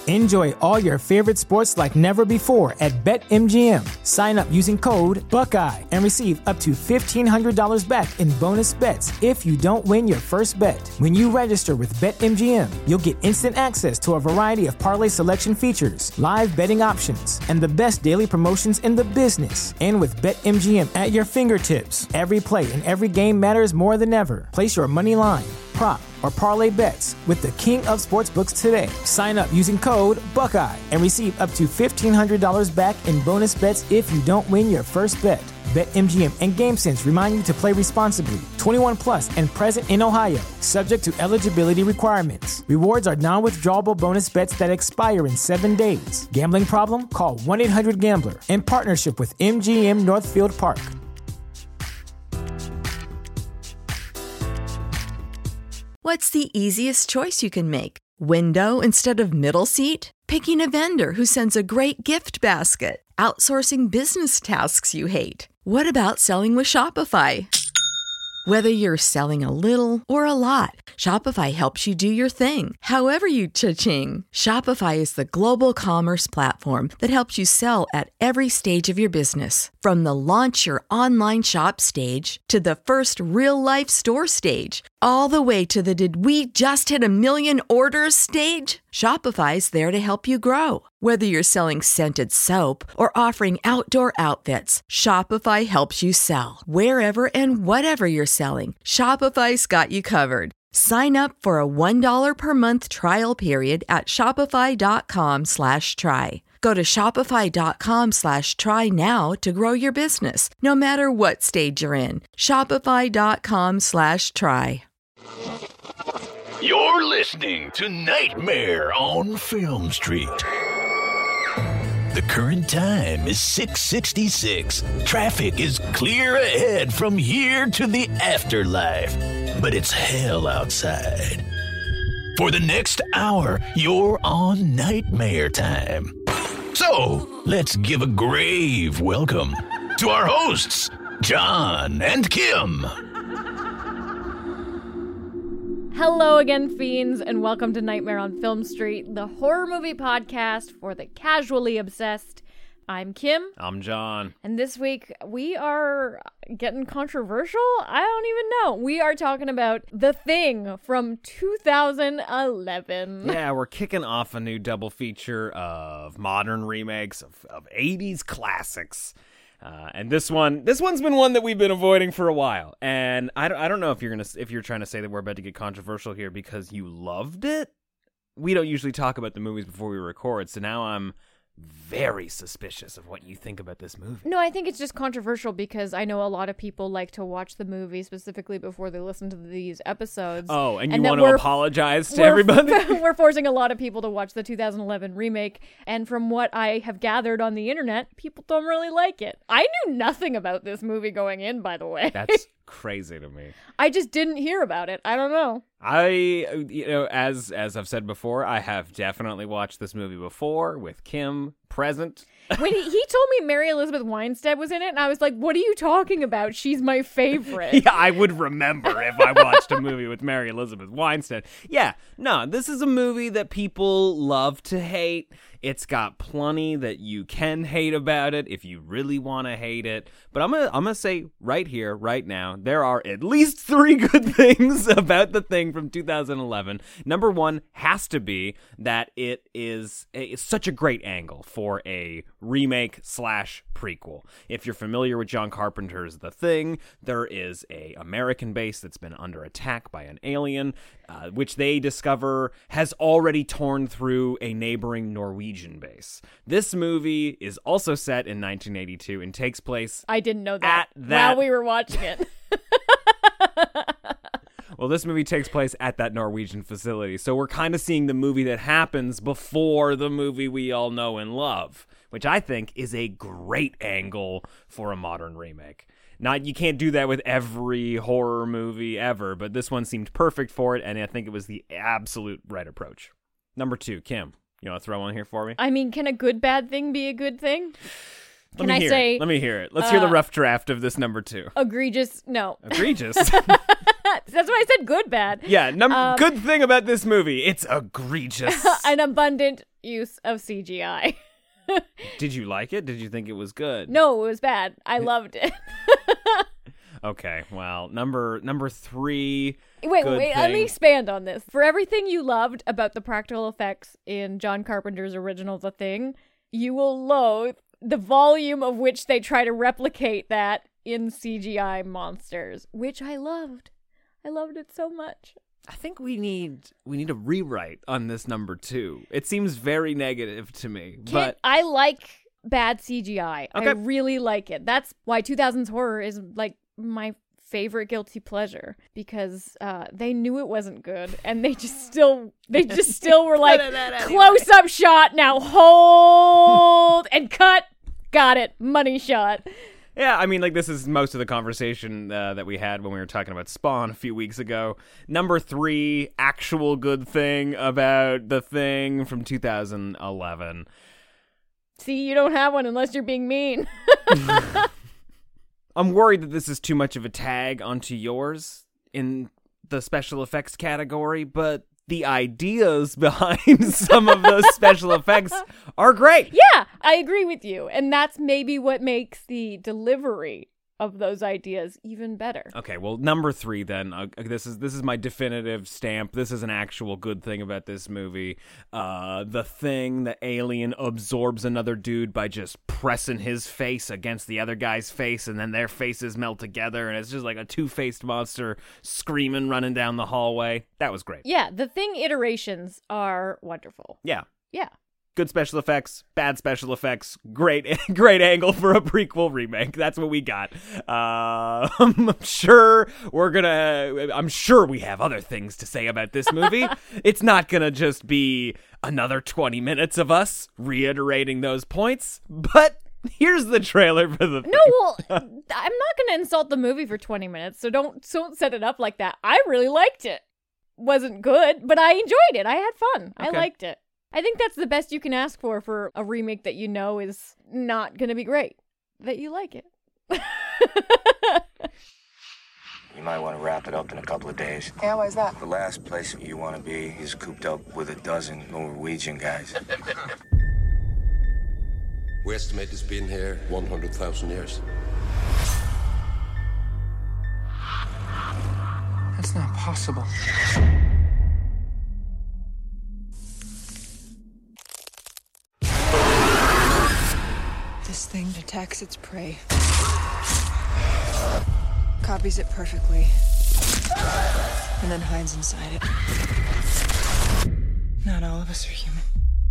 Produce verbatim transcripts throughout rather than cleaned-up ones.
Enjoy all your favorite sports like never before at BetMGM. Sign up using code Buckeye and receive up to fifteen hundred dollars back in bonus bets if you don't win your first bet. When you register with BetMGM, you'll get instant access to a variety of parlay selection features, live betting options, and the best daily promotions in the business. And with BetMGM at your fingertips, every play and every game matters more than ever. Place your money line, prop, or parlay bets with the king of sportsbooks today. Sign up using code Buckeye and receive up to fifteen hundred dollars back in bonus bets if you don't win your first bet. BetMGM and GameSense remind you to play responsibly. twenty-one plus and present in Ohio, subject to eligibility requirements. Rewards are non-withdrawable bonus bets that expire in seven days. Gambling problem? Call one eight hundred gambler in partnership with M G M Northfield Park. What's the easiest choice you can make? Window instead of middle seat? Picking a vendor who sends a great gift basket? Outsourcing business tasks you hate? What about selling with Shopify? Whether you're selling a little or a lot, Shopify helps you do your thing, however you cha-ching. Shopify is the global commerce platform that helps you sell at every stage of your business. From the launch your online shop stage to the first real-life store stage, all the way to the did we just hit a million orders stage. Shopify's there to help you grow. Whether you're selling scented soap or offering outdoor outfits, Shopify helps you sell. Wherever and whatever you're selling, Shopify's got you covered. Sign up for a one dollar per month trial period at shopify.com slash try. Go to shopify.com slash try now to grow your business, no matter what stage you're in. Shopify.com slash try. You're listening to Nightmare on Film Street. The current time is six sixty-six. Traffic is clear ahead from here to the afterlife, but it's hell outside. For the next hour, you're on Nightmare Time. So, let's give a grave welcome to our hosts, John and Kim. Hello again, fiends, and welcome to Nightmare on Film Street, the horror movie podcast for the casually obsessed. I'm Kim. I'm John. And this week, we are getting controversial? I don't even know. We are talking about The Thing from two thousand eleven. Yeah, we're kicking off a new double feature of modern remakes of, of eighties classics. Uh, and this one, this one's been one that we've been avoiding for a while. And I don't, I don't know if you're gonna, if you're trying to say that we're about to get controversial here because you loved it. We don't usually talk about the movies before we record, so now I'm very suspicious of what you think about this movie. No, I think it's just controversial because I know a lot of people like to watch the movie specifically before they listen to these episodes. Oh, and you and want to apologize to we're, everybody? We're forcing a lot of people to watch the two thousand eleven remake, and from what I have gathered on the internet, people don't really like it. I knew nothing about this movie going in, by the way. That's crazy to me. I just didn't hear about it. I don't know. I, you know, as as I've said before, I have definitely watched this movie before with Kim present. When he, he told me Mary Elizabeth Winstead was in it, and I was like, what are you talking about? She's my favorite. Yeah, I would remember if I watched a movie with Mary Elizabeth Winstead. Yeah, no, this is a movie that people love to hate. It's got plenty that you can hate about it if you really want to hate it. But I'm gonna I'm gonna say right here, right now, there are at least three good things about The Thing from two thousand eleven. Number one has to be that it is a, it's such a great angle for a remake slash prequel. If you're familiar with John Carpenter's The Thing, there is a American base that's been under attack by an alien, uh, which they discover has already torn through a neighboring Norwegian base. This movie is also set in nineteen eighty-two and takes place I didn't know that, at that... while we were watching it. Well, this movie takes place at that Norwegian facility, so we're kind of seeing the movie that happens before the movie we all know and love, which I think is a great angle for a modern remake. Not, you can't do that with every horror movie ever, but this one seemed perfect for it, and I think it was the absolute right approach. Number two, Kim, you want to throw one here for me? I mean, can a good bad thing be a good thing? Can Let me I hear say? It. Let me hear it. Let's uh, hear the rough draft of this number two. Egregious? No. Egregious? That's why I said good bad. Yeah, num- um, good thing about this movie, it's egregious. An abundant use of C G I. Did you like it? Did you think it was good? No, it was bad. I loved it. Okay, well, number number three. Wait, good wait, thing. let me expand on this. For everything you loved about the practical effects in John Carpenter's original The Thing, you will loathe the volume of which they try to replicate that in C G I monsters, which I loved. I loved it so much. I think we need we need a rewrite on this number two. It seems very negative to me, Can't- but I like bad C G I. I Okay. really like it. That's why two thousands horror is like my favorite guilty pleasure, because uh, they knew it wasn't good and they just still they just still were like, close up shot, now hold and cut. Got it. Money shot. yeah, I mean, like, this is most of the conversation uh, that we had when we were talking about Spawn a few weeks ago. Number three, actual good thing about The Thing from two thousand eleven. See, you don't have one unless you're being mean. I'm worried that this is too much of a tag onto yours in the special effects category, but the ideas behind some of those special effects are great. Yeah, I agree with you. And that's maybe what makes the delivery of those ideas even better. Okay, well, number three then. Uh, this is this is my definitive stamp. This is an actual good thing about this movie. Uh, the Thing, the alien absorbs another dude by just pressing his face against the other guy's face, and then their faces melt together, and it's just like a two-faced monster screaming, running down the hallway. That was great. Yeah, the Thing iterations are wonderful. Yeah. Yeah. Good special effects, bad special effects, great great angle for a prequel remake. That's what we got. Uh, I'm sure we're gonna, I'm sure we have other things to say about this movie. It's not gonna just be another twenty minutes of us reiterating those points, but here's the trailer for the No, well, I'm not going to insult the movie for twenty minutes, so don't don't set it up like that. I really liked it. Wasn't good, but I enjoyed it. I had fun. I Okay. liked it. I think that's the best you can ask for for a remake that you know is not going to be great. That you like it. You might want to wrap it up in a couple of days. Yeah, why is that? The last place you want to be is cooped up with a dozen Norwegian guys. We estimate it's been here one hundred thousand years. That's not possible. This thing attacks its prey. Copies it perfectly. And then hides inside it. Not all of us are human.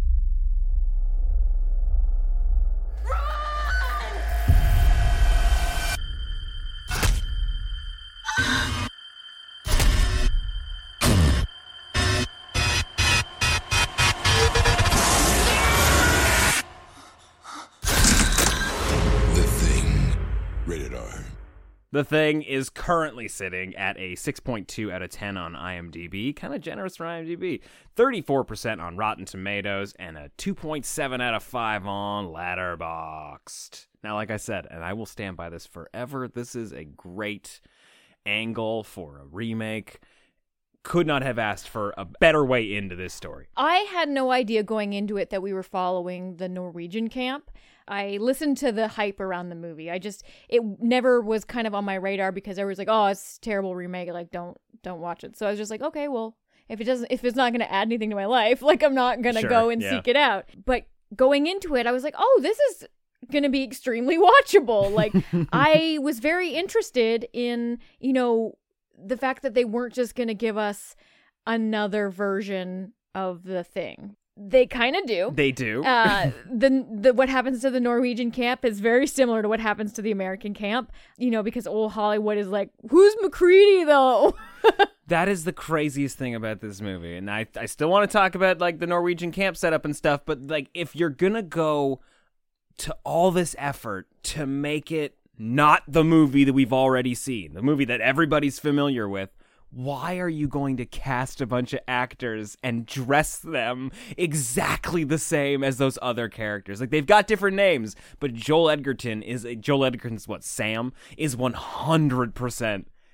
The Thing. Rated R. The Thing is currently sitting at a six point two out of ten on IMDb. Kind of generous for IMDb. thirty-four percent on Rotten Tomatoes and a two point seven out of five on Letterboxd. Now, like I said, and I will stand by this forever, this is a great angle for a remake. Could not have asked for a better way into this story. I had no idea going into it that we were following the Norwegian camp. I listened to the hype around the movie. I just, it never was kind of on my radar because I was like, oh, it's a terrible remake. Like, don't, don't watch it. So I was just like, okay, well, if it doesn't, if it's not going to add anything to my life, like I'm not going to Sure, go and yeah. seek it out. But going into it, I was like, oh, this is going to be extremely watchable. Like I was very interested in, you know, the fact that they weren't just going to give us another version of the Thing. They kind of do. They do. uh, the, the what happens to the Norwegian camp is very similar to what happens to the American camp, you know, because old Hollywood is like, who's McCready though? That is the craziest thing about this movie. And I, I still want to talk about like the Norwegian camp setup and stuff, but like if you're going to go to all this effort to make it not the movie that we've already seen, the movie that everybody's familiar with, why are you going to cast a bunch of actors and dress them exactly the same as those other characters? Like, they've got different names, but Joel Edgerton is, Joel Edgerton's what, Sam, is one hundred percent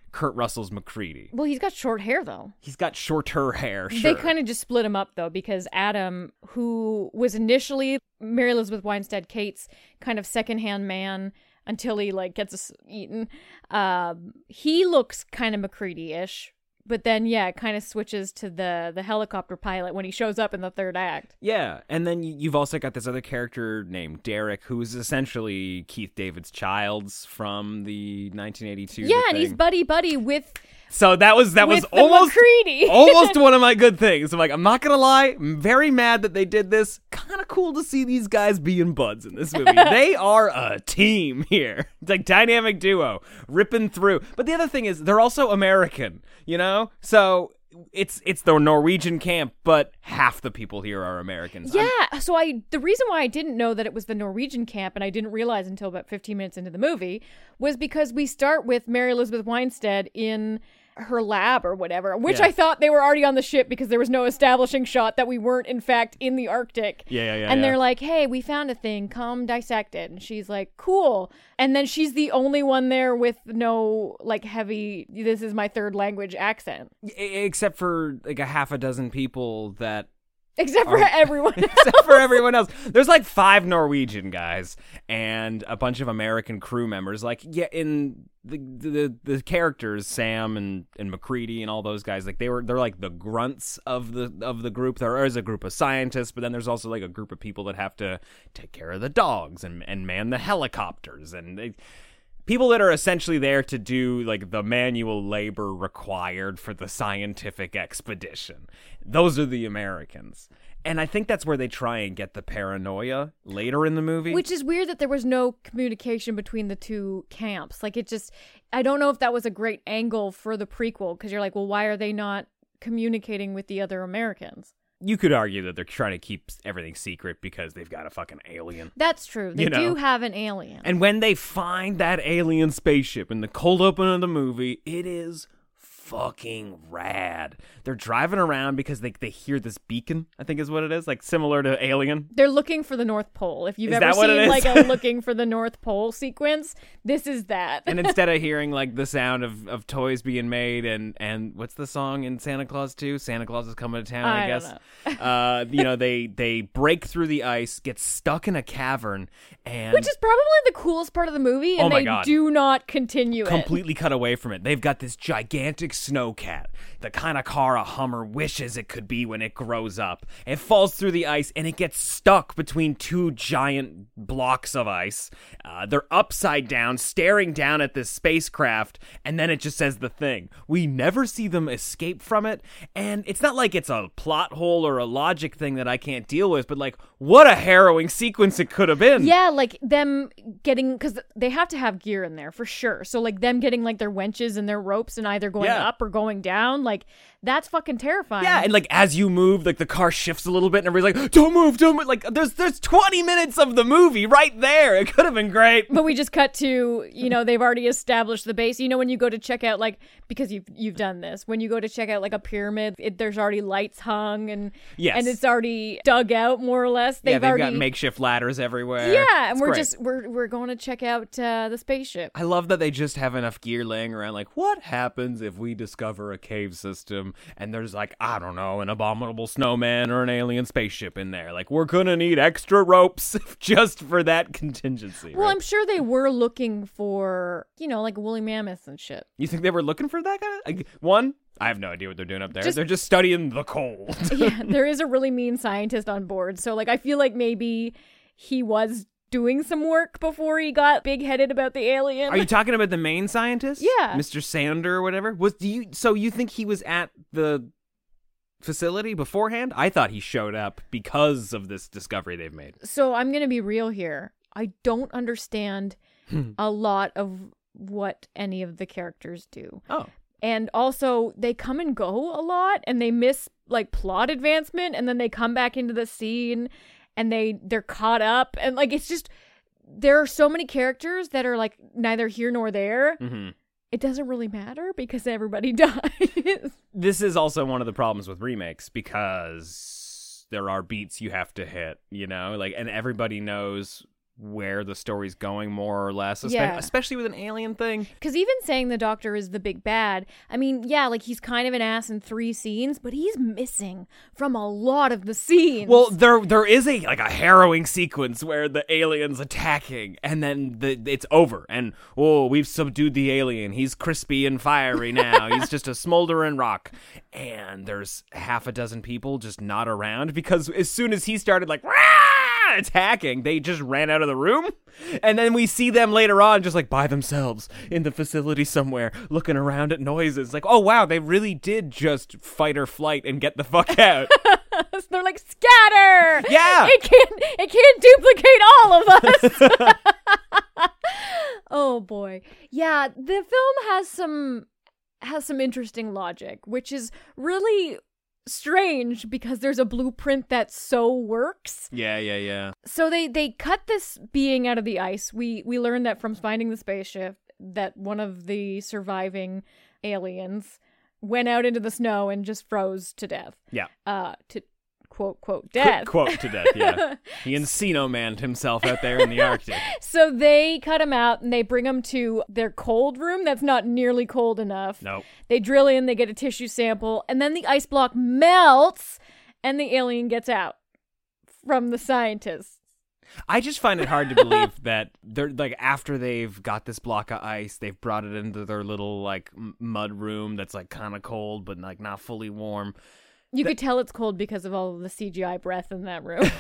Kurt Russell's MacReady. Well, he's got short hair, though. He's got shorter hair, sure. They kind of just split him up, though, because Adam, who was initially Mary Elizabeth Winstead Kate's kind of secondhand man until he, like, gets eaten, um, he looks kind of MacReady-ish. But then, yeah, it kind of switches to the the helicopter pilot when he shows up in the third act. Yeah, and then you've also got this other character named Derek, who is essentially Keith David's Childs from the nineteen eighty-two. Yeah, The and he's Thing. buddy buddy with. So that was that was with the almost MacReady. almost one of my good things. I'm like, I'm not gonna lie, I'm very mad that they did this. Kind of cool to see these guys being buds in this movie. They are a team here. It's like dynamic duo ripping through. But the other thing is, they're also American. You know, so it's it's the Norwegian camp, but half the people here are Americans. Yeah, I'm, so I the reason why I didn't know that it was the Norwegian camp, and I didn't realize until about fifteen minutes into the movie, was because we start with Mary Elizabeth Winstead in her lab or whatever, which Yeah. I thought they were already on the ship because there was no establishing shot that we weren't in fact in the Arctic. Yeah, yeah, yeah. And yeah. they're like, hey, we found a thing, come dissect it. And she's like, cool. And then she's the only one there with no like heavy, this is my third language accent. E- except for like a half a dozen people that Except for are- everyone else. except for everyone else. There's like five Norwegian guys and a bunch of American crew members. Like, yeah, in the the the characters, Sam and, and MacReady and all those guys, like they were they're like the grunts of the of the group. There is a group of scientists, but then there's also like a group of people that have to take care of the dogs and, and man the helicopters and they, people that are essentially there to do like the manual labor required for the scientific expedition. Those are the Americans. And I think that's where they try and get the paranoia later in the movie. Which is weird that there was no communication between the two camps. Like, it just, I don't know if that was a great angle for the prequel, because you're like, well, why are they not communicating with the other Americans? You could argue that they're trying to keep everything secret because they've got a fucking alien. That's true. They You know? do have an alien. And when they find that alien spaceship in the cold open of the movie, it is fucking rad. They're driving around because they they hear this beacon, I think is what it is, like similar to Alien. They're looking for the North Pole. If you've Is ever that what it seen is? like a looking for the North Pole sequence, this is that. And instead of hearing like the sound of, of toys being made and, and what's the song in Santa Claus two? Santa Claus is coming to town, I, I don't guess. uh, you know, they they break through the ice, get stuck in a cavern, and Which is probably the coolest part of the movie, and Oh my they God. do not continue it. completely cut away from it. They've got this gigantic snowcat, the kind of car a Hummer wishes it could be when it grows up. It falls through the ice and it gets stuck between two giant blocks of ice. Uh, they're upside down, staring down at this spacecraft, and then it just says the thing. We never see them escape from it, and it's not like it's a plot hole or a logic thing that I can't deal with, but like, what a harrowing sequence it could have been. Yeah, like them getting, because they have to have gear in there for sure. So like them getting like their winches and their ropes and either going Yeah. up or going down, like that's fucking terrifying. Yeah, and like as you move, like the car shifts a little bit, and everybody's like, "Don't move, don't move!" Like there's there's twenty minutes of the movie right there. It could have been great. But we just cut to, you know, they've already established the base. You know, when you go to check out, like, because you've you've done this, when you go to check out like a pyramid, it, there's already lights hung and Yes. and it's already dug out more or less. They've, yeah, they've already got makeshift ladders everywhere. yeah, and It's we're great. just we're we're going to check out uh, the spaceship. I love that they just have enough gear laying around. Like, what happens if we discover a cave system and there's like, I don't know, an abominable snowman or an alien spaceship in there? Like, we're gonna need extra ropes just for that contingency. Well, right? I'm sure they were looking for, you know, like woolly mammoths and shit. You think they were looking for that kind of like, one? I have no idea what they're doing up there. Just- they're just studying the cold. Yeah, there is a really mean scientist on board. So, like, I feel like maybe he was doing some work before he got big-headed about the alien. Are you talking about the main scientist? Yeah. Mister Sander or whatever? Was do you so you think he was at the facility beforehand? I thought he showed up because of this discovery they've made. So I'm going to be real here. I don't understand a lot of what any of the characters do. Oh. And also, they come and go a lot, and they miss, like, plot advancement, and then they come back into the scene, and they, they're caught up, and, like, it's just, there are so many characters that are, like, neither here nor there. Mm-hmm. It doesn't really matter because everybody dies. This is also one of the problems with remakes because there are beats you have to hit, you know, like, and everybody knows where the story's going, more or less, espe- Yeah. especially with an alien thing. Because even saying the Doctor is the big bad, I mean, yeah, like he's kind of an ass in three scenes, but he's missing from a lot of the scenes. Well, there there is a like a harrowing sequence where the alien's attacking, and then the it's over, and oh, we've subdued the alien. He's crispy and fiery now. He's just a smoldering rock, and there's half a dozen people just not around because as soon as he started like Rah! attacking, they just ran out of the room, and then we see them later on just like by themselves in the facility somewhere looking around at noises. Like, oh wow, they really did just fight or flight and get the fuck out. So they're like, scatter! Yeah! It can't, it can't duplicate all of us! Oh boy. Yeah, the film has some has some interesting logic, which is really strange because there's a blueprint that so works. Yeah, yeah, yeah. So they they cut this being out of the ice. We we learned that from finding the spaceship that one of the surviving aliens went out into the snow and just froze to death. Yeah. Uh to quote quote death. Quote to death, yeah. He Encino manned himself out there in the Arctic. So they cut him out and they bring him to their cold room that's not nearly cold enough. Nope. They drill in, they get a tissue sample, and then the ice block melts and the alien gets out from the scientists. I just find it hard to believe that they're like after they've got this block of ice, they've brought it into their little like m- mud room that's like kind of cold but like not fully warm. You the- could tell it's cold because of all of the C G I breath in that room.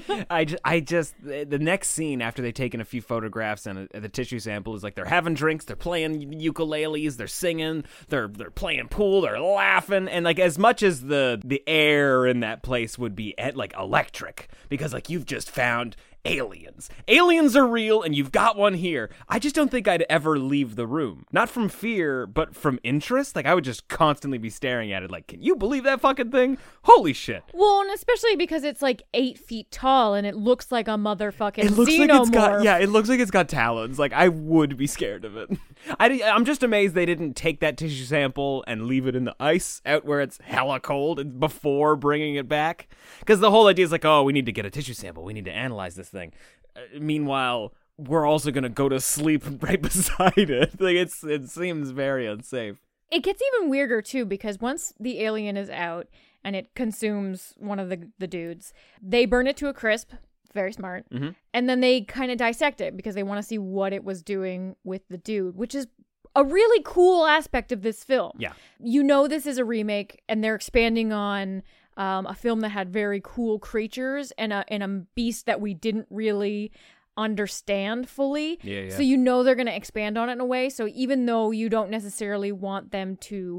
I just, I just, the next scene after they've taken a few photographs and a, the tissue sample is like they're having drinks, they're playing ukuleles, they're singing, they're they're playing pool, they're laughing, and like as much as the the air in that place would be like electric because like you've just found aliens. Aliens are real and you've got one here. I just don't think I'd ever leave the room. Not from fear, but from interest. Like I would just constantly be staring at it like, can you believe that fucking thing? Holy shit. Well, and especially because it's like eight feet tall and it looks like a motherfucking It looks xenomorph. like it's got, yeah, it looks like it's got talons. Like I would be scared of it. I, I'm just amazed they didn't take that tissue sample and leave it in the ice out where it's hella cold before bringing it back. Because the whole idea is like, oh, we need to get a tissue sample. We need to analyze this thing. Uh, meanwhile, we're also gonna go to sleep right beside it. Like it's, it seems very unsafe. It gets even weirder too because once the alien is out and it consumes one of the the dudes, they burn it to a crisp. Very smart. Mm-hmm. And then they kind of dissect it because they want to see what it was doing with the dude, which is a really cool aspect of this film. Yeah, you know this is a remake and they're expanding on Um, a film that had very cool creatures and a and a beast that we didn't really understand fully. Yeah, yeah. So you know they're going to expand on it in a way. So even though you don't necessarily want them to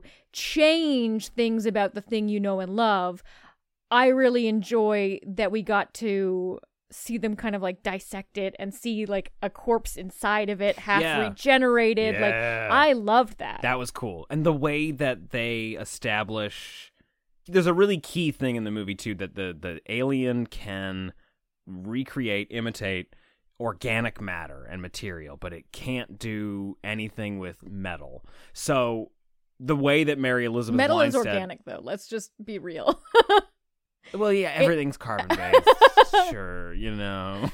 change things about the thing you know and love, I really enjoy that we got to see them kind of like dissect it and see like a corpse inside of it half yeah. regenerated. Yeah. Like I loved that. That was cool. And the way that they establish... There's a really key thing in the movie, too, that the, the alien can recreate, imitate organic matter and material, but it can't do anything with metal. So the way that Mary Elizabeth Metal Winstead... is organic, though. Let's just be real. Well, yeah, everything's carbon-based. Sure, you know.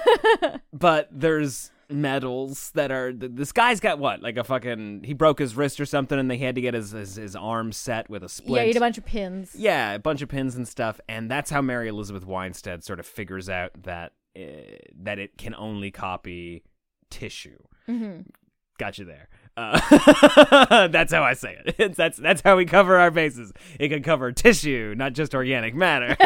But there's... metals that are this guy's got what like a fucking he broke his wrist or something and they had to get his his, his arm set with a splint. Yeah, he had a bunch of pins. Yeah, a bunch of pins and stuff, and that's how Mary Elizabeth Winstead sort of figures out that uh, that it can only copy tissue. Mm-hmm. Got you there. Uh, that's how I say it. It's, that's that's how we cover our bases. It can cover tissue, not just organic matter.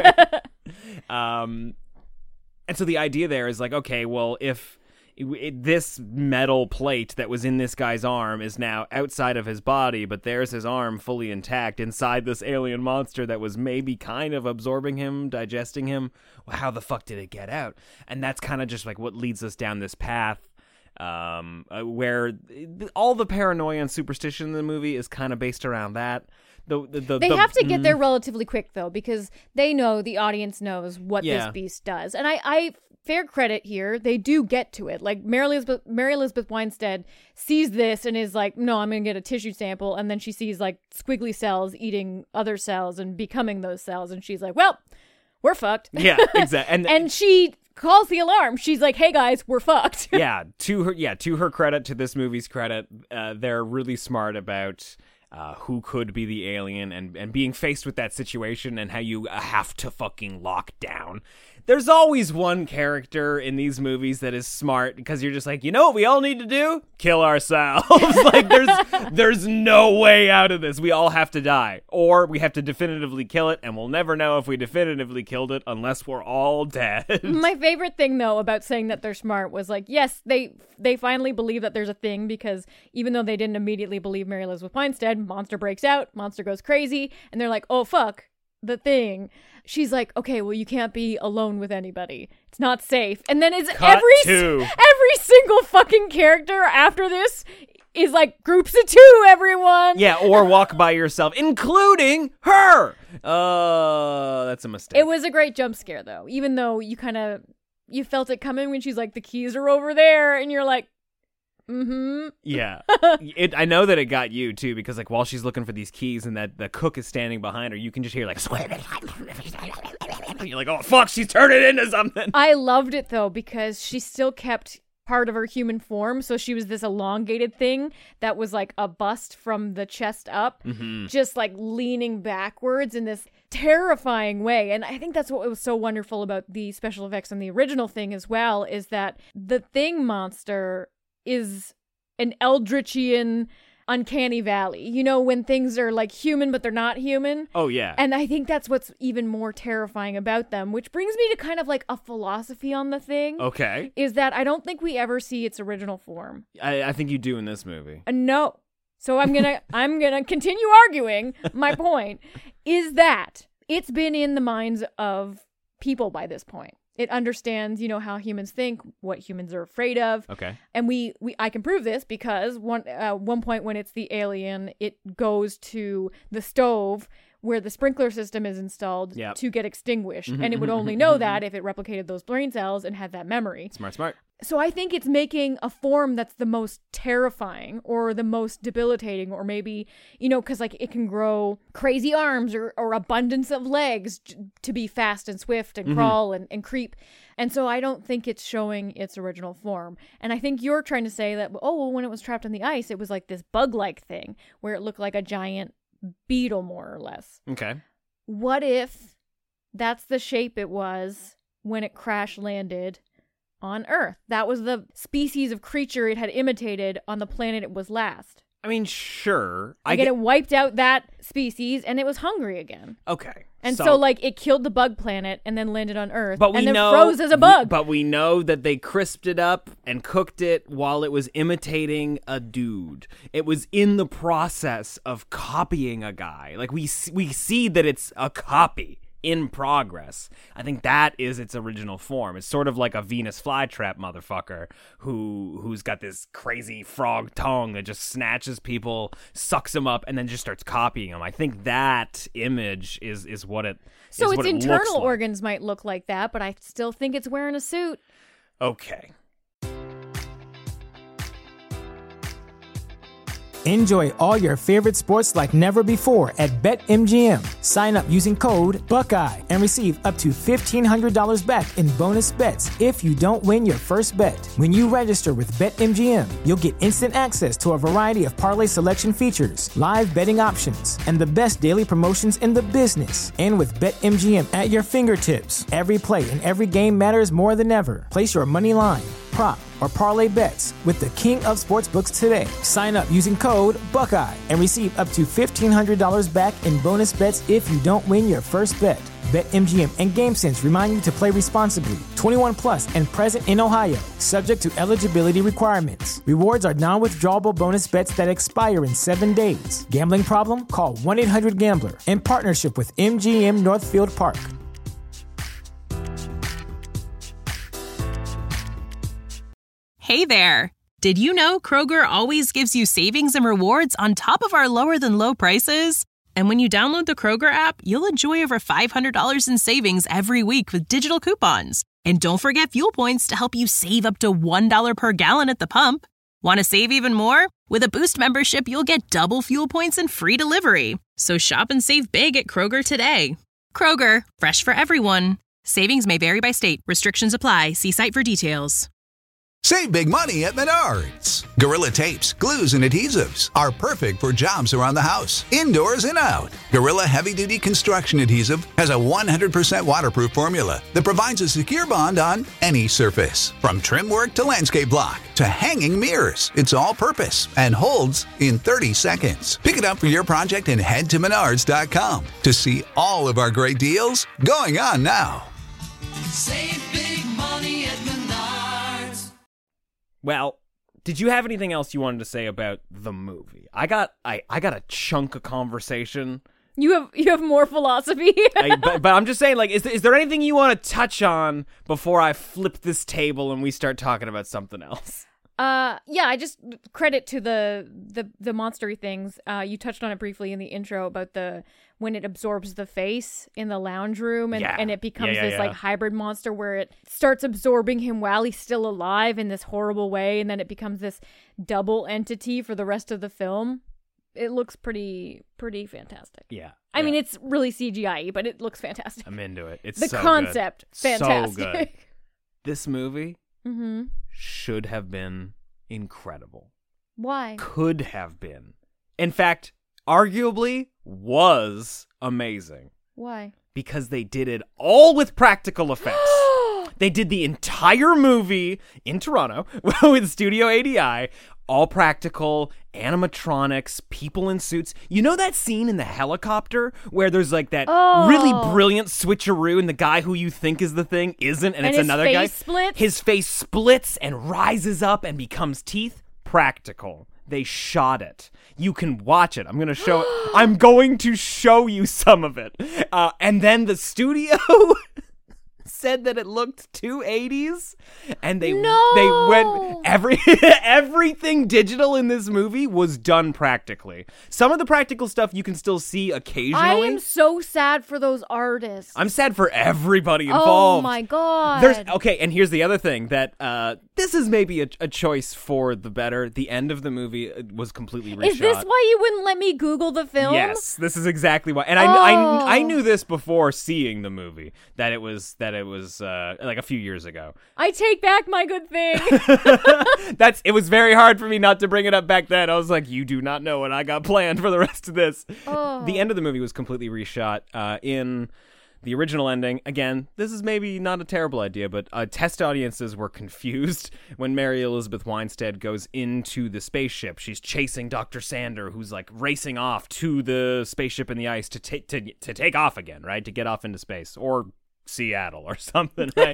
um, and so the idea there is like, okay, well, if It, this metal plate that was in this guy's arm is now outside of his body, but there's his arm fully intact inside this alien monster that was maybe kind of absorbing him, digesting him. Well, how the fuck did it get out? And that's kind of just like what leads us down this path um, uh, where all the paranoia and superstition in the movie is kind of based around that. The, the, the, they the, have to get mm, there relatively quick, though, because they know, the audience knows what Yeah. this beast does. And I, I, fair credit here, they do get to it. Like, Mary Elizabeth, Mary Elizabeth Winstead sees this and is like, no, I'm going to get a tissue sample. And then she sees, like, squiggly cells eating other cells and becoming those cells. And she's like, well, we're fucked. Yeah, exactly. And, And she calls the alarm. She's like, hey guys, we're fucked. yeah, to her yeah, to her credit, to this movie's credit, uh, they're really smart about uh, who could be the alien and, and being faced with that situation and how you have to fucking lock down. There's always one character in these movies that is smart because you're just like, you know what we all need to do? Kill ourselves. Like, there's there's no way out of this. We all have to die. Or we have to definitively kill it, and we'll never know if we definitively killed it unless we're all dead. My favorite thing, though, about saying that they're smart was like, yes, they they finally believe that there's a thing because even though they didn't immediately believe Mary Elizabeth Winstead, Monster breaks out, Monster goes crazy, and they're like, oh, fuck. The thing. She's like, okay, well, you can't be alone with anybody. It's not safe. And then it's Cut every to. every single fucking character after this is like groups of two, everyone. Yeah, or walk by yourself, including her. Uh, that's a mistake. It was a great jump scare, though, even though you kind of, you felt it coming when she's like, the keys are over there, and you're like, mm-hmm. Yeah. it, I know that it got you, too, because, like, while she's looking for these keys and that the cook is standing behind her, you can just hear, like, you're like, oh, fuck, she's turning into something. I loved it, though, because she still kept part of her human form, so she was this elongated thing that was, like, a bust from the chest up, mm-hmm. just, like, leaning backwards in this terrifying way. And I think that's what was so wonderful about the special effects on the original Thing as well, is that the Thing monster is an Eldritchian uncanny valley. You know, when things are like human, but they're not human. Oh, yeah. And I think that's what's even more terrifying about them, which brings me to kind of like a philosophy on the Thing. Okay. Is that I don't think we ever see its original form. I, I think you do in this movie. Uh, no. So I'm going to I'm going to continue arguing. My point is that it's been in the minds of people by this point. It understands, you know, how humans think, what humans are afraid of. Okay. And we, we I can prove this because one uh, one point when it's the alien, it goes to the stove where the sprinkler system is installed yep. to get extinguished. And it would only know that if it replicated those brain cells and had that memory. Smart, smart. So I think it's making a form that's the most terrifying or the most debilitating, or maybe, you know, because like it can grow crazy arms or, or abundance of legs j- to be fast and swift and mm-hmm. crawl and, and creep. And so I don't think it's showing its original form. And I think you're trying to say that, oh, well, when it was trapped in the ice, it was like this bug-like thing where it looked like a giant beetle, more or less. Okay. What if that's the shape it was when it crash landed on Earth? That was the species of creature it had imitated on the planet it was last. I mean, sure. I get it wiped out that species and it was hungry again. Okay. And so, so like, it killed the bug planet and then landed on Earth but we and then know, froze as a bug. We, but we know that they crisped it up and cooked it while it was imitating a dude. It was in the process of copying a guy. Like, we we see that it's a copy in progress. I think that is its original form. It's sort of like a Venus flytrap motherfucker who who's got this crazy frog tongue that just snatches people, sucks them up, and then just starts copying them. I think that image is is what it. So is its what it internal looks like. organs might look like that, but I still think it's wearing a suit. Okay. Enjoy all your favorite sports like never before at BetMGM. Sign up using code Buckeye and receive up to fifteen hundred dollars back in bonus bets if you don't win your first bet. When you register with BetMGM, you'll get instant access to a variety of parlay selection features, live betting options, and the best daily promotions in the business. And with BetMGM at your fingertips, every play and every game matters more than ever. Place your money line, prop, or parlay bets with the king of sportsbooks today. Sign up using code Buckeye and receive up to fifteen hundred dollars back in bonus bets if you don't win your first bet. BetMGM and GameSense remind you to play responsibly. twenty-one plus and present in Ohio, subject to eligibility requirements. Rewards are non-withdrawable bonus bets that expire in seven days. Gambling problem? Call one eight hundred gambler in partnership with M G M Northfield Park. Hey there! Did you know Kroger always gives you savings and rewards on top of our lower-than-low prices? And when you download the Kroger app, you'll enjoy over five hundred dollars in savings every week with digital coupons. And don't forget fuel points to help you save up to one dollar per gallon at the pump. Want to save even more? With a Boost membership, you'll get double fuel points and free delivery. So shop and save big at Kroger today. Kroger, fresh for everyone. Savings may vary by state. Restrictions apply. See site for details. Save big money at Menards. Gorilla tapes, glues, and adhesives are perfect for jobs around the house, indoors and out. Gorilla Heavy Duty Construction Adhesive has a one hundred percent waterproof formula that provides a secure bond on any surface. From trim work to landscape block to hanging mirrors, it's all purpose and holds in thirty seconds. Pick it up for your project and head to menards dot com to see all of our great deals going on now. Save big money at Menards. Well, did you have anything else you wanted to say about the movie? I got I, I got a chunk of conversation. You have you have more philosophy. I, but, but I'm just saying, like, is there, is there anything you want to touch on before I flip this table and we start talking about something else? Uh, yeah, I just credit to the the the monstery things. Uh, you touched on it briefly in the intro about the when it absorbs the face in the lounge room and, yeah. and it becomes yeah, yeah, this yeah. like hybrid monster where it starts absorbing him while he's still alive in this horrible way, and then it becomes this double entity for the rest of the film. It looks pretty pretty fantastic. Yeah. I yeah. mean, it's really C G I-y, but it looks fantastic. I'm into it. It's the so concept, good. fantastic. So good. This movie mm-hmm. should have been incredible. Why? Could have been. In fact, arguably was amazing. Why? Because they did it all with practical effects. They did the entire movie in Toronto with Studio A D I, all practical, animatronics, people in suits. You know that scene in the helicopter where there's like that oh. really brilliant switcheroo and the guy who you think is the thing isn't, and, and it's his another face guy? Splits? His face splits and rises up and becomes teeth. Practical. They shot it. You can watch it. I'm going to show I'm going to show you some of it. Uh, and then the studio said that it looked too eighties, and they no! they went every everything digital in this movie was done practically. Some of the practical stuff you can still see occasionally. I am so sad for those artists. I'm sad for everybody involved. Oh my god. There's okay, and here's the other thing that uh, this is maybe a, a choice for the better. The end of the movie was completely reshot. Is this why you wouldn't let me Google the film? Yes, this is exactly why. And I, oh. I, I knew this before seeing the movie that it was that it was uh, like a few years ago. I take back my good thing. That's it was very hard for me not to bring it up back then. I was like, you do not know what I got planned for the rest of this. Oh. The end of the movie was completely reshot. Uh, in the original ending, again, this is maybe not a terrible idea, but uh, test audiences were confused when Mary Elizabeth Winstead goes into the spaceship. She's chasing Doctor Sander, who's like racing off to the spaceship in the ice to take to to take off again, right? To get off into space or Seattle or something, right?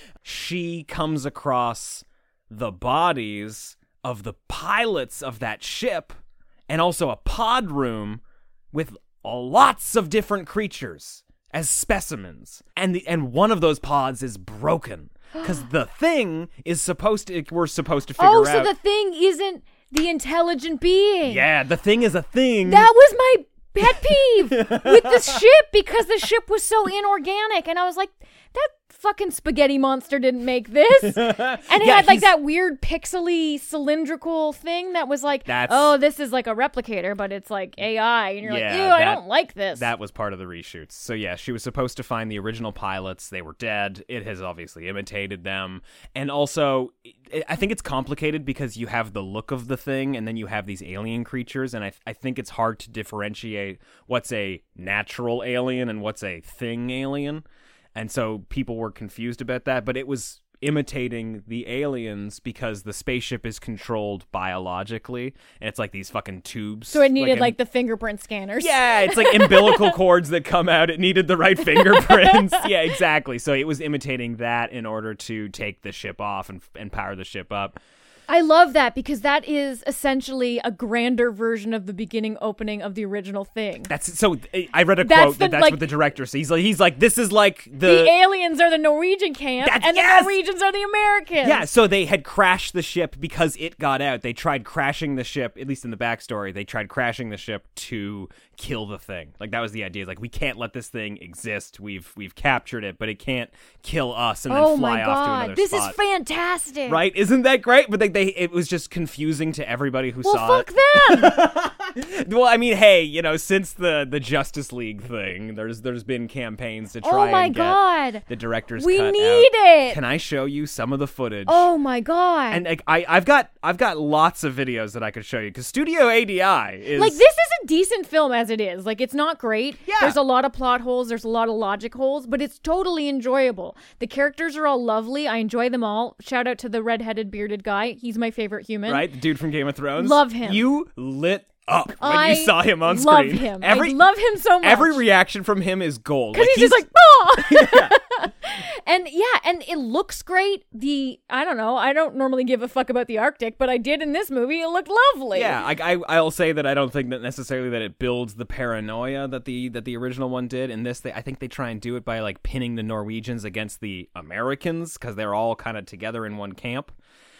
She comes across the bodies of the pilots of that ship and also a pod room with lots of different creatures as specimens, and the and one of those pods is broken because the thing is supposed to we're supposed to figure oh, out. Oh, so the thing isn't the intelligent being. Yeah, the thing is a thing. That was my pet peeve with the ship because the ship was so inorganic, and I was like, that fucking spaghetti monster didn't make this. And it yeah, had like he's... that weird pixely cylindrical thing that was like, That's... oh, this is like a replicator, but it's like A I. And you're yeah, like, ew, that, I don't like this. That was part of the reshoots. So yeah, she was supposed to find the original pilots. They were dead. It has obviously imitated them. And also, it, I think it's complicated because you have the look of the thing and then you have these alien creatures. And I, I think it's hard to differentiate what's a natural alien and what's a thing alien. And so people were confused about that, but it was imitating the aliens because the spaceship is controlled biologically, and it's like these fucking tubes. So it needed like, like the fingerprint scanners. Yeah, it's like umbilical cords that come out. It needed the right fingerprints. Yeah, exactly. So it was imitating that in order to take the ship off and, and power the ship up. I love that because that is essentially a grander version of the beginning opening of the original thing. That's so. I read a that's quote the, that that's like, what the director says. He's like, he's like, this is like the the aliens are the Norwegian camp, and yes! the Norwegians are the Americans. Yeah, so they had crashed the ship because it got out. They tried crashing the ship, at least in the backstory. They tried crashing the ship to kill the thing. Like that was the idea. Like we can't let this thing exist. We've we've captured it, but it can't kill us and then oh fly my off to God. another This spot. is fantastic. Right? Isn't that great? But they, they it was just confusing to everybody who well, saw fuck it. them. Well, I mean, hey, you know, since the, the Justice League thing, there's there's been campaigns to try oh my and God. get the director's we cut need out. it. Can I show you some of the footage? Oh my God. And like, I I've got I've got lots of videos that I could show you because Studio A D I is like, this is a decent film as it is. Like, it's not great. Yeah. There's a lot of plot holes. There's a lot of logic holes, but it's totally enjoyable. The characters are all lovely. I enjoy them all. Shout out to the redheaded bearded guy. He's my favorite human. right, the dude from Game of Thrones. Love him. You lit up when I you saw him on love screen. him. Every I love him so much. every reaction from him is gold. Because Like, he's, just like, oh! And yeah, and it looks great. The, I don't know, I don't normally give a fuck about the Arctic, but I did in this movie. It looked lovely. Yeah, I, I I'll say that I don't think that necessarily that it builds the paranoia that the that the original one did. In this, they, I think they try and do it by like pinning the Norwegians against the Americans because they're all kind of together in one camp.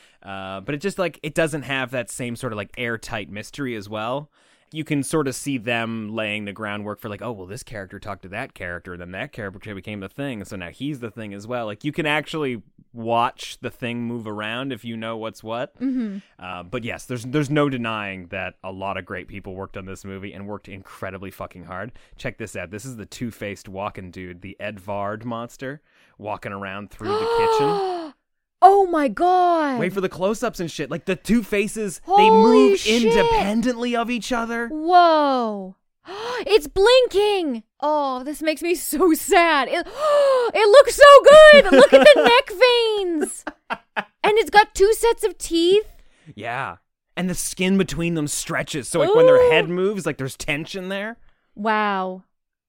Uh, but it just like it doesn't have that same sort of like airtight mystery as well. You can sort of see them laying the groundwork for like, oh, well, this character talked to that character, then that character became the thing, so now he's the thing as well. Like, you can actually watch the thing move around if you know what's what. Mm-hmm. Uh, but yes, there's there's no denying that a lot of great people worked on this movie and worked incredibly fucking hard. Check this out. This is the two-faced walking dude, the Edvard monster, walking around through the kitchen. Oh my God. Wait for the close-ups and shit. Like, the two faces, Holy they move shit. independently of each other. Whoa. It's blinking. Oh, this makes me so sad. It, it looks so good. Look at the neck veins. And it's got two sets of teeth. Yeah. And the skin between them stretches. So, like, when their head moves, like, there's tension there. Wow.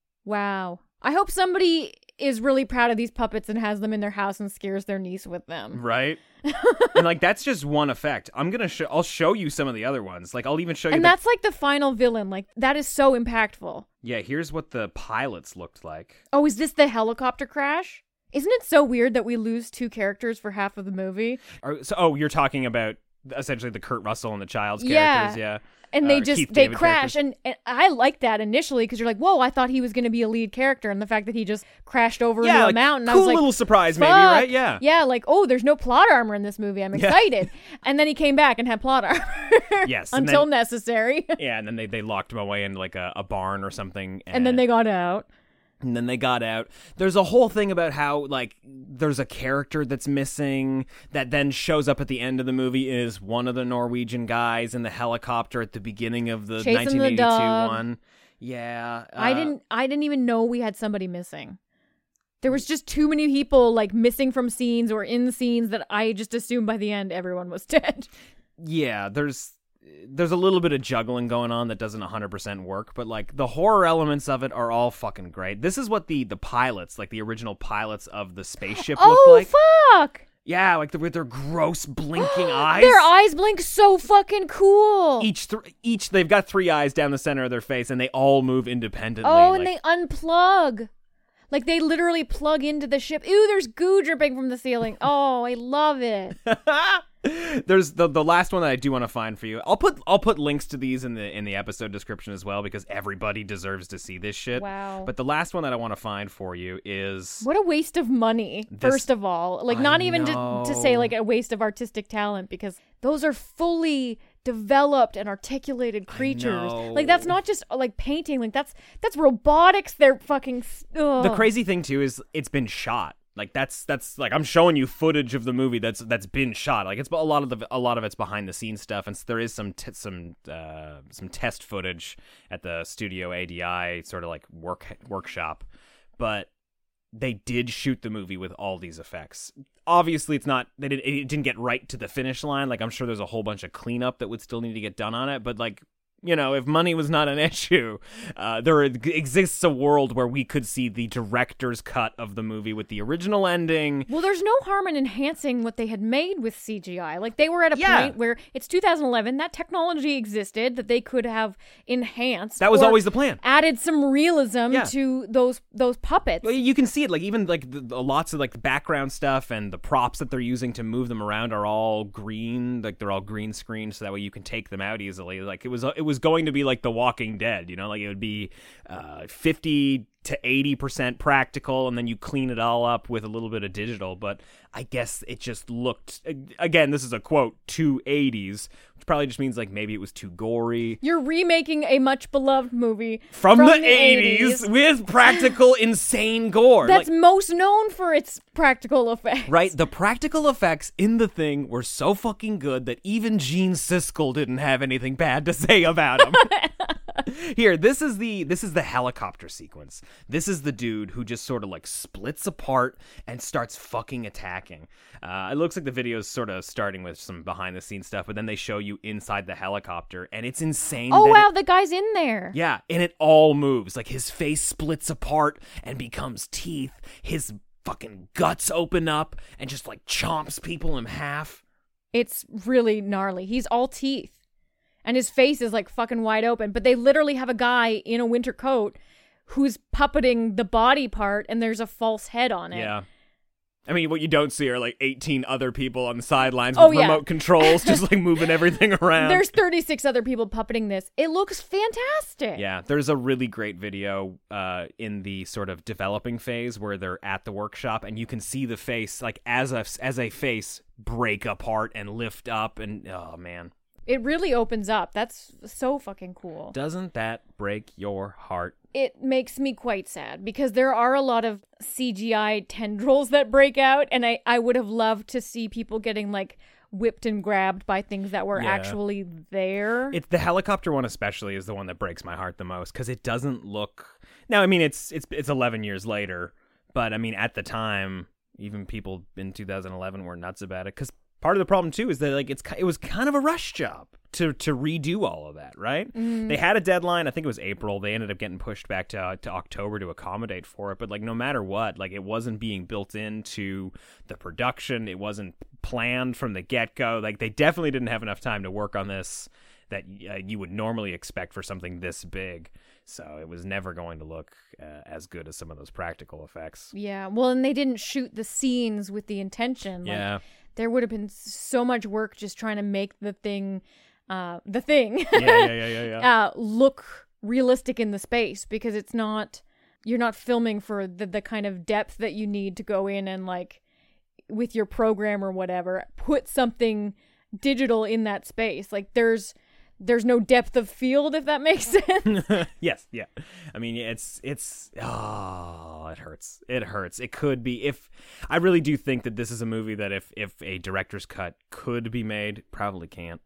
Wow. I hope somebody is really proud of these puppets and has them in their house and scares their niece with them. Right? And, like, that's just one effect. I'm gonna show... I'll show you some of the other ones. Like, I'll even show you... And the- that's, like, the final villain. Like, that is so impactful. Yeah, here's what the pilots looked like. Oh, is this the helicopter crash? Isn't it so weird that we lose two characters for half of the movie? Or, so, oh, you're talking about essentially the Kurt Russell and the Child's Yeah. characters, yeah. And they Uh, just, Keith they David crash. characters. And, and I like that initially because you're like, whoa, I thought he was going to be a lead character. And the fact that he just crashed over Yeah, into like, a mountain, I cool was like, little surprise maybe, fuck. right? Yeah. Yeah, like, oh, there's no plot armor in this movie. I'm Yeah. excited. And then he came back and had plot armor. Yes. and Until then- necessary. Yeah, and then they, they locked him away in like a, a barn or something. And then they got out. And then they got out. There's a whole thing about how, like, there's a character that's missing that then shows up at the end of the movie is one of the Norwegian guys in the helicopter at the beginning of the Chasing the nineteen eighty-two dog. one. Yeah. I uh, didn't I didn't even know we had somebody missing. There was just too many people like missing from scenes or in scenes that I just assumed by the end everyone was dead. Yeah, there's there's a little bit of juggling going on that doesn't one hundred percent work, but like the horror elements of it are all fucking great. This is what the the pilots, like the original pilots of the spaceship oh, looked like. fuck! Yeah, like the, with their gross blinking eyes. Their eyes blink so fucking cool. Each th- each they've got three eyes down the center of their face and they all move independently. oh, like, and they unplug. Like they literally plug into the ship. Ew, there's goo dripping from the ceiling. Oh, I love it. There's the the last one that I do want to find for you. I'll put I'll put links to these in the in the episode description as well because everybody deserves to see this shit. Wow. But the last one that I want to find for you is What a waste of money, This- first of all. Like, I not even to, to say, know. like, a waste of artistic talent, because those are fully developed and articulated creatures. know. Like, that's not just, like, painting. Like, that's that's robotics. They're fucking... Ugh. the crazy thing too is it's been shot. Like that's that's like I'm showing you footage of the movie that's that's been shot. Like it's a lot of the a lot of it's behind the scenes stuff, and there is some t- some uh, some test footage at the Studio A D I sort of like work workshop, but they did shoot the movie with all these effects. Obviously, it's not they did it didn't get right to the finish line. Like I'm sure there's a whole bunch of cleanup that would still need to get done on it, but like. You know, if money was not an issue, uh, there exists a world where we could see the director's cut of the movie with the original ending. Well, there's no harm in enhancing what they had made with C G I. Like, they were at a Yeah. point where it's two thousand eleven, that technology existed that they could have enhanced. That was or always the plan. Added some realism Yeah. to those those puppets. Well, you can see it, like even like the, the, lots of like the background stuff and the props that they're using to move them around are all green, like they're all green screen, so that way you can take them out easily. Like it was, it was going to be like The Walking Dead, you know, like it would be uh, fifty to eighty percent practical, and then you clean it all up with a little bit of digital. But I guess it just looked, again, this is a quote, too eighties, which probably just means like maybe it was too gory. You're remaking a much beloved movie From, from the, the eighties, eighties with practical, insane gore. That's Like, most known for its practical effects. right? The practical effects in The Thing were so fucking good that even Gene Siskel didn't have anything bad to say about them. Here, this is the this is the helicopter sequence. This is the dude who just sort of like splits apart and starts fucking attacking. Uh, it looks like the video is sort of starting with some behind the scenes stuff, but then they show you inside the helicopter, and it's insane. Oh that wow, it- the guy's in there. yeah, and it all moves. Like his face splits apart and becomes teeth. His fucking guts open up and just like chomps people in half. It's really gnarly. He's all teeth. And his face is like fucking wide open. But they literally have a guy in a winter coat who's puppeting the body part, and there's a false head on it. Yeah. I mean, what you don't see are like eighteen other people on the sidelines with Oh, yeah. remote controls, just like moving everything around. There's thirty-six other people puppeting this. It looks fantastic. Yeah, there's a really great video uh, in the sort of developing phase where they're at the workshop, and you can see the face, like as a, as a face, break apart and lift up, and oh man. It really opens up. That's so fucking cool. Doesn't that break your heart? It makes me quite sad because there are a lot of C G I tendrils that break out, and I, I would have loved to see people getting like whipped and grabbed by things that were Yeah. actually there. It's the helicopter one especially is the one that breaks my heart the most because it doesn't look. Now, I mean, it's it's it's eleven years later, but I mean, at the time, even people in two thousand eleven were nuts about it because part of the problem too is that like it's it was kind of a rush job to to redo all of that, right? Mm. They had a deadline. I think it was April. They ended up getting pushed back to uh, to October to accommodate for it. But like no matter what, like it wasn't being built into the production. It wasn't planned from the get go. Like they definitely didn't have enough time to work on this that uh, you would normally expect for something this big. So it was never going to look uh, as good as some of those practical effects. Yeah, well, and they didn't shoot the scenes with the intention. Like, Yeah. there would have been so much work just trying to make the thing, uh, the thing, Yeah, yeah, yeah, yeah, yeah. uh, look realistic in the space because it's not, you're not filming for the, the kind of depth that you need to go in and like with your program or whatever, put something digital in that space. Like there's, there's no depth of field, if that makes sense. Yes, yeah. I mean, it's it's oh, it hurts. It hurts. It could be if I really do think that this is a movie that if if a director's cut could be made, probably can't.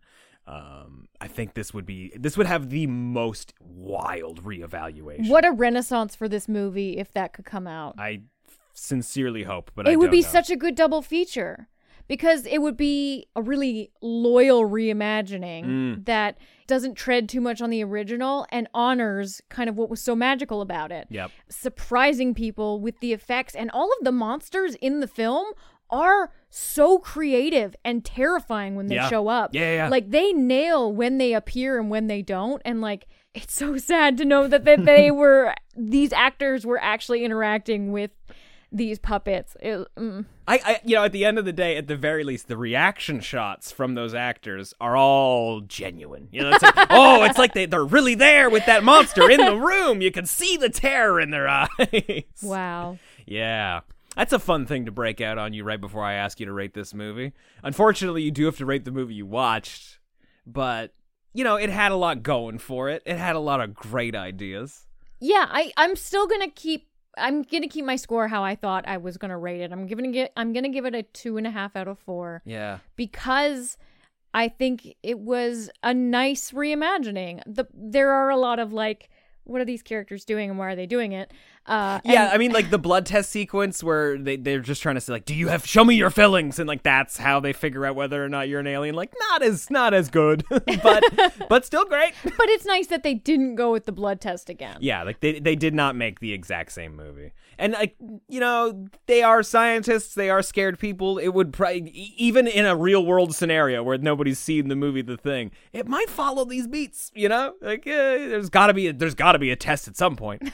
Um, I think this would be this would have the most wild reevaluation. What a renaissance for this movie if that could come out. I sincerely hope, but it I would don't be know. such a good double feature because it would be a really loyal reimagining Mm. that doesn't tread too much on the original and honors kind of what was so magical about it. Yep. Surprising people with the effects, and all of the monsters in the film are so creative and terrifying when they Yeah. show up. Yeah, yeah, yeah. Like they nail when they appear and when they don't, and like it's so sad to know that they, they were these actors were actually interacting with these puppets. It, mm. I, I, you know, at the end of the day, at the very least, the reaction shots from those actors are all genuine. You know, it's like, oh, it's like they, they're really there with that monster in the room. You can see the terror in their eyes. Wow. Yeah. That's a fun thing to break out on you right before I ask you to rate this movie. Unfortunately, you do have to rate the movie you watched, but, you know, it had a lot going for it. It had a lot of great ideas. Yeah, I, I'm still gonna keep I'm gonna keep my score how I thought I was gonna rate it. I'm giving it I'm gonna give it a two and a half out of four. Yeah. Because I think it was a nice reimagining. The there are a lot of like, what are these characters doing and why are they doing it? Uh, Yeah, and- I mean, like the blood test sequence where they, they're just trying to say, like, do you have, show me your fillings? And like, that's how they figure out whether or not you're an alien. Like, not as, not as good, but, but still great. But it's nice that they didn't go with the blood test again. Yeah, like they, they did not make the exact same movie. And like, you know, they are scientists, they are scared people. It would probably, even in a real world scenario where nobody's seen the movie The Thing, it might follow these beats, you know? Like, uh, there's gotta be, a, there's gotta be a test at some point.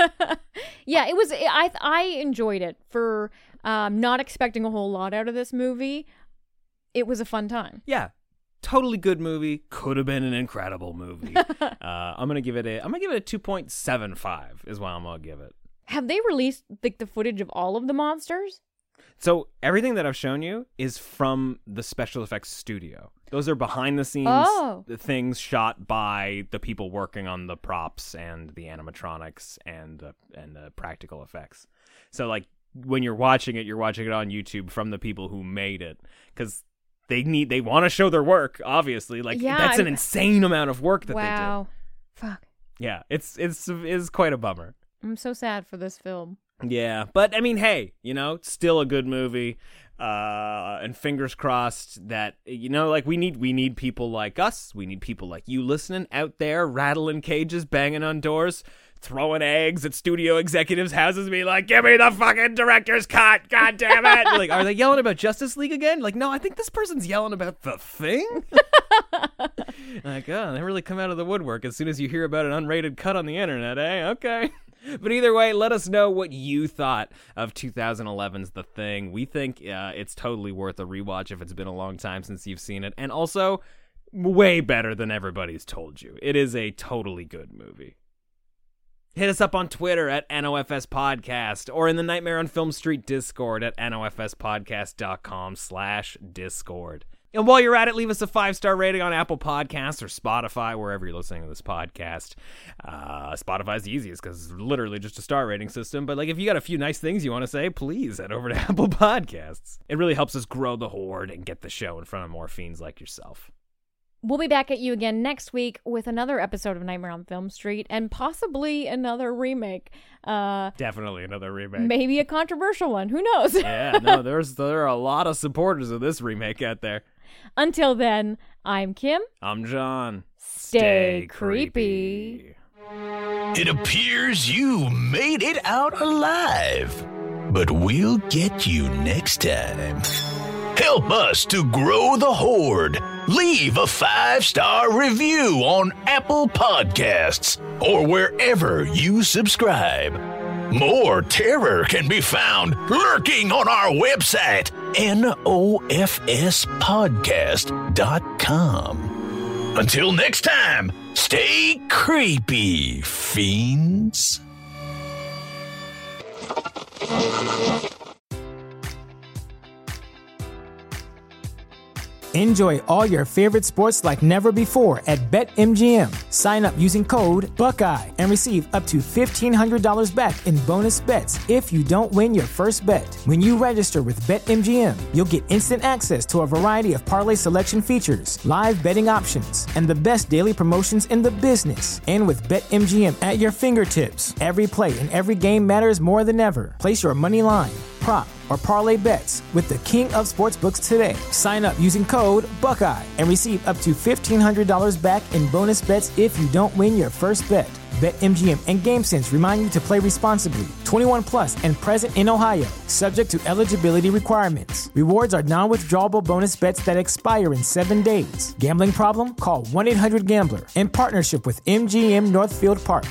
Yeah, it was. I I enjoyed it for um, not expecting a whole lot out of this movie. It was a fun time. Yeah. totally good movie. Could have been an incredible movie. uh, I'm gonna give it a. I'm gonna give it a two point seven five. Is what I'm gonna give it. Have they released like the footage of all of the monsters? So everything that I've shown you is from the special effects studio. Those are behind the scenes Oh. the things shot by the people working on the props and the animatronics and uh, and the practical effects. So like when you're watching it, you're watching it on YouTube from the people who made it, because they need they want to show their work. Obviously, like Yeah, that's an I- insane amount of work that Wow. Fuck. they did. Yeah, it's it's it's quite a bummer. I'm so sad for this film. Yeah, but I mean, hey, you know, it's still a good movie, uh, and fingers crossed that, you know, like we need we need people like us, we need people like you listening out there, rattling cages, banging on doors, throwing eggs at studio executives' houses, be like, give me the fucking director's cut, god damn it! Like, are they yelling about Justice League again? Like, no, I think this person's yelling about The Thing. Like, oh, they really come out of the woodwork as soon as you hear about an unrated cut on the internet, eh? Okay. But either way, let us know what you thought of twenty eleven's The Thing. We think uh, it's totally worth a rewatch if it's been a long time since you've seen it. And also, way better than everybody's told you. It is a totally good movie. Hit us up on Twitter at N O F S Podcast or in the Nightmare on Film Street Discord at nofspodcast.com slash Discord. And while you're at it, leave us a five-star rating on Apple Podcasts or Spotify, wherever you're listening to this podcast. Uh, Spotify's the easiest because it's literally just a star rating system. But like, if you got a few nice things you want to say, please head over to Apple Podcasts. It really helps us grow the horde and get the show in front of more fiends like yourself. We'll be back at you again next week with another episode of Nightmare on Film Street and possibly another remake. Uh, Definitely another remake. maybe a controversial one. Who knows? Yeah, no, there's there are a lot of supporters of this remake out there. Until then, I'm Kim. I'm John. Stay creepy. It appears you made it out alive, but we'll get you next time. Help us to grow the horde. Leave a five-star review on Apple Podcasts or wherever you subscribe. More terror can be found lurking on our website, N O F S podcast dot com. Until next time, stay creepy, fiends. Enjoy all your favorite sports like never before at BetMGM. Sign up using code Buckeye and receive up to fifteen hundred dollars back in bonus bets if you don't win your first bet. When you register with BetMGM, you'll get instant access to a variety of parlay selection features, live betting options, and the best daily promotions in the business. And with BetMGM at your fingertips, every play and every game matters more than ever. Place your money line, prop, or parlay bets with the king of sportsbooks today. Sign up using code Buckeye and receive up to fifteen hundred dollars back in bonus bets if you don't win your first bet. BetMGM and GameSense remind you to play responsibly. twenty-one plus and present in Ohio, subject to eligibility requirements. Rewards are non-withdrawable bonus bets that expire in seven days. Gambling problem? Call one eight hundred gambler in partnership with M G M Northfield Park.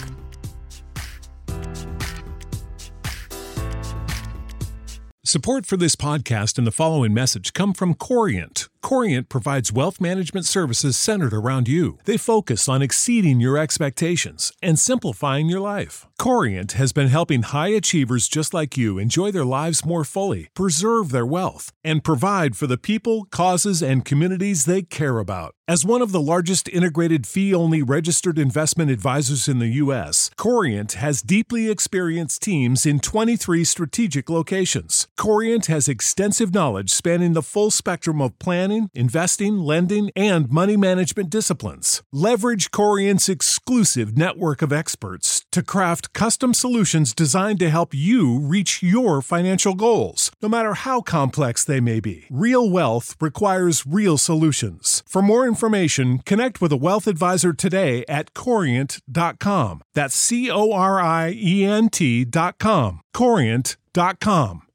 Support for this podcast and the following message come from Corient. Corient provides wealth management services centered around you. They focus on exceeding your expectations and simplifying your life. Corient has been helping high achievers just like you enjoy their lives more fully, preserve their wealth, and provide for the people, causes, and communities they care about. As one of the largest integrated fee-only registered investment advisors in the U S, Corient has deeply experienced teams in twenty-three strategic locations. Corient has extensive knowledge spanning the full spectrum of planning, investing, lending, and money management disciplines. Leverage Corient's exclusive network of experts to craft custom solutions designed to help you reach your financial goals, no matter how complex they may be. Real wealth requires real solutions. For more information, connect with a wealth advisor today at corient dot com. That's C O R I E N T dot com. corient dot com.